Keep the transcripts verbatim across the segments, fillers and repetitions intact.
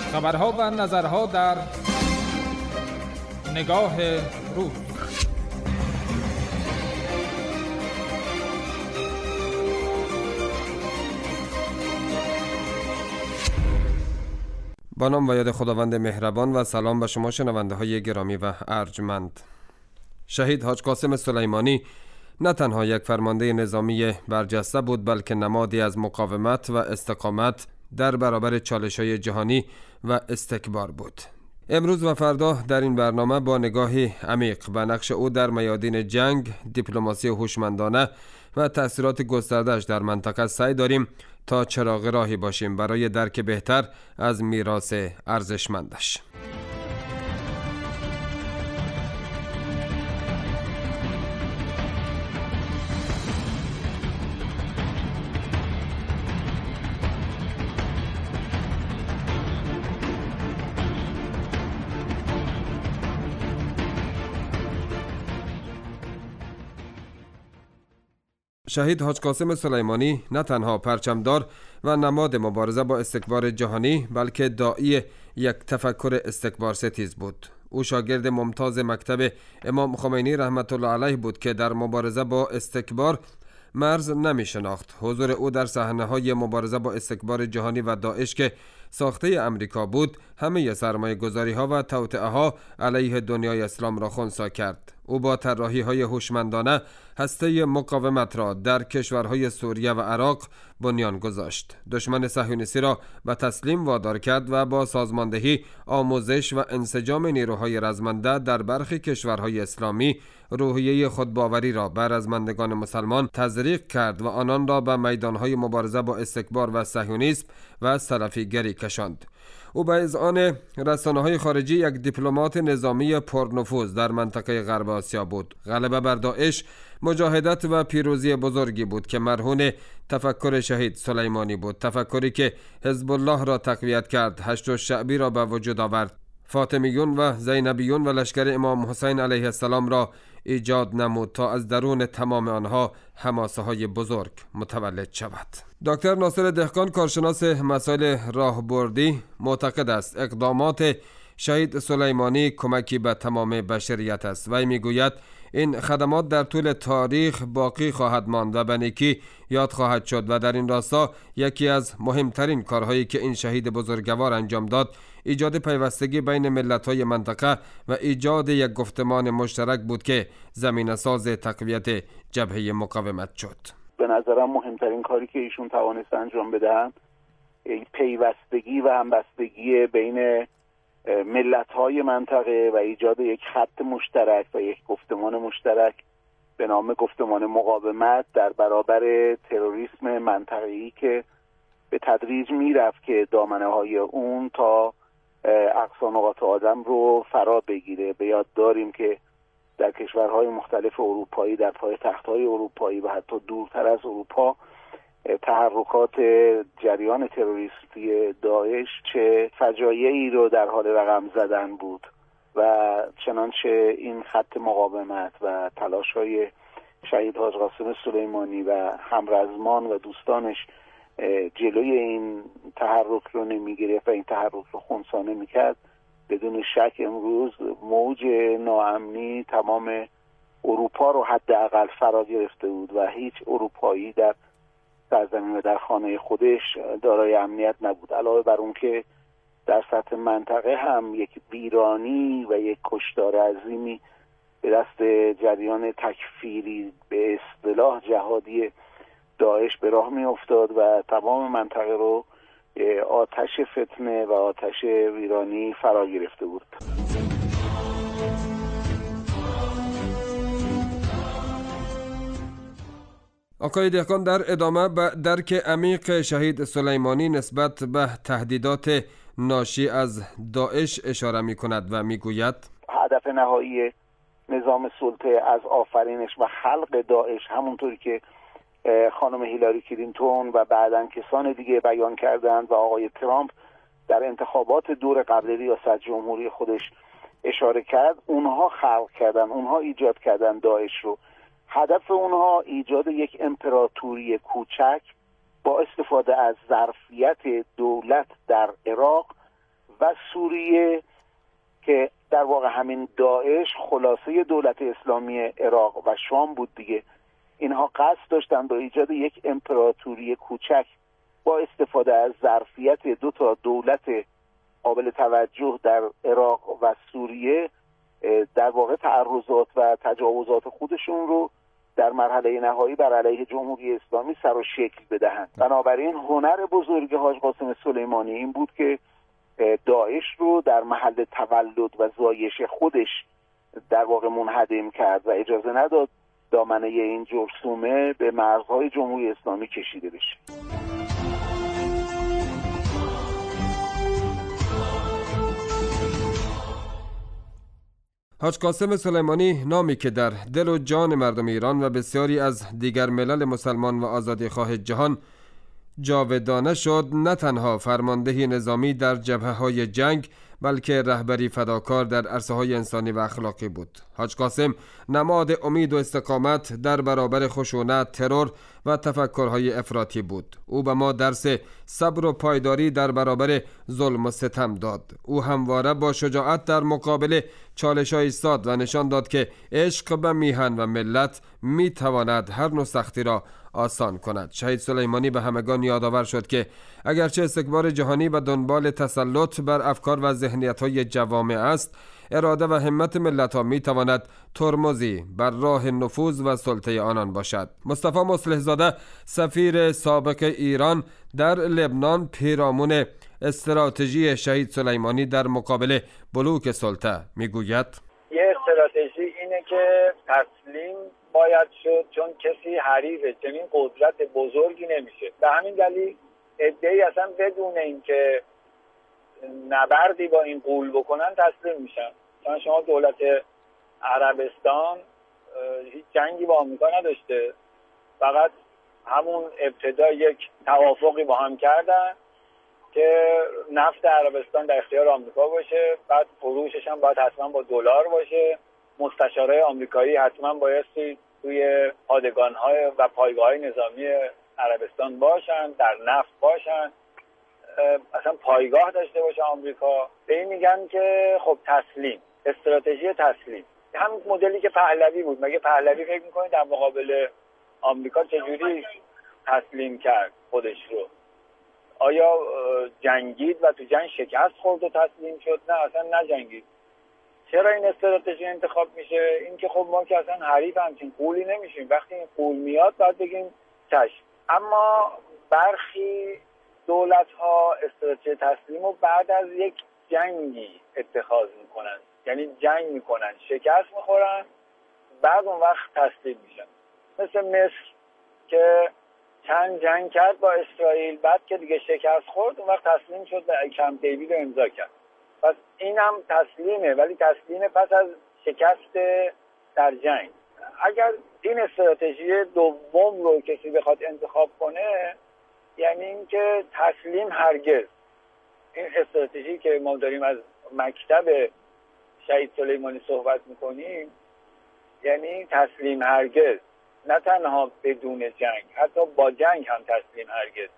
خبرها و نظرها در نگاه روز. با نام و یاد خداوند مهربان و سلام به شما شنونده های گرامی و ارجمند. شهید حاج قاسم سلیمانی نه تنها یک فرمانده نظامی برجسته بود، بلکه نمادی از مقاومت و استقامت در برابر چالش‌های جهانی و استکبار بود. امروز و فردا در این برنامه با نگاهی عمیق به نقش او در میادین جنگ، دیپلماسی هوشمندانه و تأثیرات گسترده‌اش در منطقه سعی داریم تا چراغ راهی باشیم برای درک بهتر از میراث ارزشمندش. شهید حاج قاسم سلیمانی نه تنها پرچمدار و نماد مبارزه با استکبار جهانی، بلکه داعی یک تفکر استکبار ستیز بود. او شاگرد ممتاز مکتب امام خمینی رحمت الله علیه بود که در مبارزه با استکبار مرز نمی شناخت. حضور او در صحنه‌های مبارزه با استکبار جهانی و داعش که ساخته امریکا بود، همه سرمایه گذاری ها و توطئه ها علیه دنیای اسلام را خنثی کرد. او با طراحی های هوشمندانه هسته مقاومت را در کشورهای سوریه و عراق بنیان گذاشت. دشمن صهیونیستی را به تسلیم وادار کرد و با سازماندهی، آموزش و انسجام نیروهای رزمنده در برخی کشورهای اسلامی روحیه خودباوری را بر رزمندگان مسلمان تزریق کرد و آنان را به میدانهای مبارزه با استکبار و صهیونیسم و سلفیگری کشاند. او به اذعان رسانه‌های خارجی یک دیپلمات نظامی پرنفوذ در منطقه غرب آسیا بود. غلبه بر داعش مجاهدت و پیروزی بزرگی بود که مرهون تفکر شهید سلیمانی بود، تفکری که حزب الله را تقویت کرد، هشت شعبی را به وجود آورد، فاطمیون و زینبیون و لشکر امام حسین علیه السلام را ایجاد نمود تا از درون تمام آنها حماسه های بزرگ متولد شود. دکتر ناصر دهقان، کارشناس مسائل راهبردی، معتقد است اقدامات شهید سلیمانی کمکی به تمام بشریت است. وی میگوید این خدمات در طول تاریخ باقی خواهد ماند و به نیکی یاد خواهد شد و در این راستا یکی از مهمترین کارهایی که این شهید بزرگوار انجام داد ایجاد پیوستگی بین ملت‌های منطقه و ایجاد یک گفتمان مشترک بود که زمینه ساز تقویت جبهه مقاومت شد. به نظرم مهمترین کاری که ایشون توانست انجام بدن پیوستگی و همبستگی بین ملت‌های منطقه و ایجاد یک خط مشترک و یک گفتمان مشترک به نام گفتمان مقاومت در برابر تروریسم منطقه‌ای که به تدریج میرفت که دامنه‌های اون تا اقصا نقاط آدم رو فرا بگیره. به یاد داریم که در کشورهای مختلف اروپایی، در پایتخت‌های اروپایی و حتی دورتر از اروپا تحرکات جریان تروریستی داعش چه فجایعی رو در حال رقم زدن بود و چنانچه این خط مقاومت و تلاش‌های شهید حاج قاسم سلیمانی و همرزمان و دوستانش جلوی این تحرک رو نمیگرفت و این تحرک رو خنثی نمی‌کرد، بدون شک امروز موج ناامنی تمام اروپا رو حداقل فرا گرفته بود و هیچ اروپایی در سرزمین و در خانه خودش دارای امنیت نبود. علاوه بر اون که در سطح منطقه هم یک ویرانی و یک کشتار عظیمی به دست جریان تکفیری به اصطلاح جهادی داعش به راه می افتاد و تمام منطقه رو آتش فتنه و آتش ویرانی فرا گرفته بود. آقای دهقان در ادامه به درک عمیق شهید سلیمانی نسبت به تهدیدات ناشی از داعش اشاره می کند و می گوید هدف نهایی نظام سلطه از آفرینش و خلق داعش، همونطوری که خانم هیلاری کلینتون و بعداً کسان دیگه بیان کردند و آقای ترامپ در انتخابات دور قبل ریاست جمهوری خودش اشاره کرد، اونها خلق کردن، اونها ایجاد کردن داعش رو. هدف اونها ایجاد یک امپراتوری کوچک با استفاده از ظرفیت دولت در عراق و سوریه که در واقع همین داعش خلاصه دولت اسلامی عراق و شام بود دیگه. اینها قصد داشتن با ایجاد یک امپراتوری کوچک با استفاده از ظرفیت دو تا دولت قابل توجه در عراق و سوریه در واقع تعرضات و تجاوزات خودشون رو در مرحله نهایی بر علیه جمهوری اسلامی سر و شکل بدهند. بنابراین هنر بزرگ حاج قاسم سلیمانی این بود که داعش رو در محل تولد و زایش خودش در واقع منهدم کرد و اجازه نداد دامنه این جرثومه به مرزهای جمهوری اسلامی کشیده بشه. حاج قاسم سلیمانی نامی که در دل و جان مردم ایران و بسیاری از دیگر ملل مسلمان و آزادیخواه جهان جاودانه شد، نه تنها فرماندهی نظامی در جبهه‌های جنگ بلکه رهبری فداکار در عرصه‌های انسانی و اخلاقی بود. حاج قاسم نماد امید و استقامت در برابر خشونت، ترور و تفکرهای افراطی بود. او به ما درس صبر و پایداری در برابر ظلم و ستم داد. او همواره با شجاعت در مقابل چالش‌ها ایستاد و نشان داد که عشق به میهن و ملت میتواند هر نوع سختی را آسان کند. شهید سلیمانی به همگان یادآور شد که اگرچه استکبار جهانی به دنبال تسلط بر افکار و ذهنیت‌های جوامع است، اراده و همت ملت‌ها می‌تواند ترمزی بر راه نفوذ و سلطه آنان باشد. مصطفی مصلح زاده سفیر سابق ایران در لبنان پیرامون استراتژی شهید سلیمانی در مقابل بلوک سلطه میگوید: یه استراتژی اینه که تسلیم باید شد، چون کسی حریف چنین قدرت بزرگی نمیشه. به همین دلیل عده‌ای اصلا بدون اینکه نبردی با این غول بکنن تسلیم میشن. چون شما دولت عربستان هیچ جنگی با آمریکا نداشته، فقط همون ابتدا یک توافقی با هم کردن که نفت عربستان در اختیار آمریکا باشه، بعد فروشش هم باید حتما با دلار باشه، مستشارای آمریکایی حتما بایستی توی پادگان‌های و پایگاه‌های نظامی عربستان باشن، در نفت باشن، اصلا پایگاه داشته باشه آمریکا. به این میگن که خب تسلیم، استراتژی تسلیم. همین مدلی که پهلوی بود. مگه پهلوی فکر می‌کنید در مقابل آمریکا چجوری تسلیم کرد خودش رو؟ آیا جنگید و تو جنگ شکست خورد و تسلیم شد؟ نه، اصلا نجنگید. چرا این استراتژی انتخاب میشه؟ این که خب ما که اصلا حریف همچین قولی نمیشیم. وقتی این قول میاد باید بگیم چشم. اما برخی دولت ها استراتژی تسلیم رو بعد از یک جنگی اتخاذ میکنن، یعنی جنگ میکنن، شکست میخورن، بعد اون وقت تسلیم میشن. مثل مصر که چند جنگ کرد با اسرائیل، بعد که دیگه شکست خورد اون وقت تسلیم شد و کمپ دیوید رو امضا کرد. پس این هم تسلیمه، ولی تسلیم پس از شکست در جنگ. اگر این استراتژی دوم رو کسی بخواد انتخاب کنه، یعنی اینکه تسلیم هرگز. این استراتژی که ما داریم از مکتب شهید سلیمانی صحبت میکنیم، یعنی تسلیم هرگز، نه تنها بدون جنگ، حتی با جنگ هم تسلیم هرگز.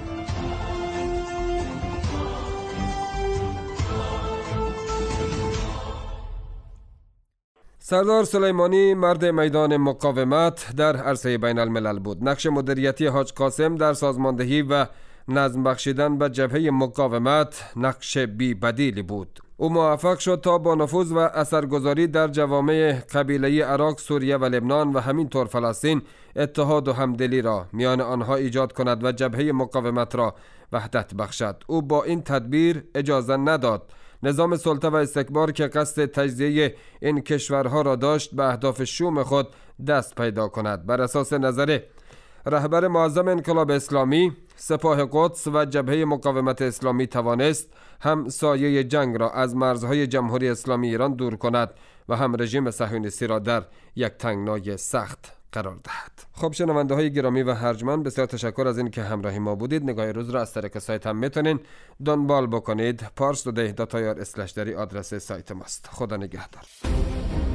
سردار سلیمانی مرد میدان مقاومت در عرصه بین الملل بود. نقش مدیریتی حاج قاسم در سازماندهی و نظم بخشیدن به جبهه مقاومت نقش بی بدیلی بود. او موفق شد تا با نفوذ و اثرگذاری در جوامع قبیله عراق، سوریه و لبنان و همینطور فلسطین اتحاد و همدلی را میان آنها ایجاد کند و جبهه مقاومت را وحدت بخشد. او با این تدبیر اجازه نداد نظام سلطه و استکبار که قصد تجزیه این کشورها را داشت به اهداف شوم خود دست پیدا کند. بر اساس نظر رهبر معظم انقلاب اسلامی، سپاه قدس و جبهه مقاومت اسلامی توانست هم سایه جنگ را از مرزهای جمهوری اسلامی ایران دور کند و هم رژیم صهیونیستی را در یک تنگنای سخت قرار دهد. خب شنونده های گرامی و ارجمند، بسیار تشکر از این که همراهی ما بودید. نگاه روز را از طریق سایت هم میتونین دنبال بکنید. پارس تودی دات آی آر اسلش دری آدرس سایت ماست. خدا نگهدار.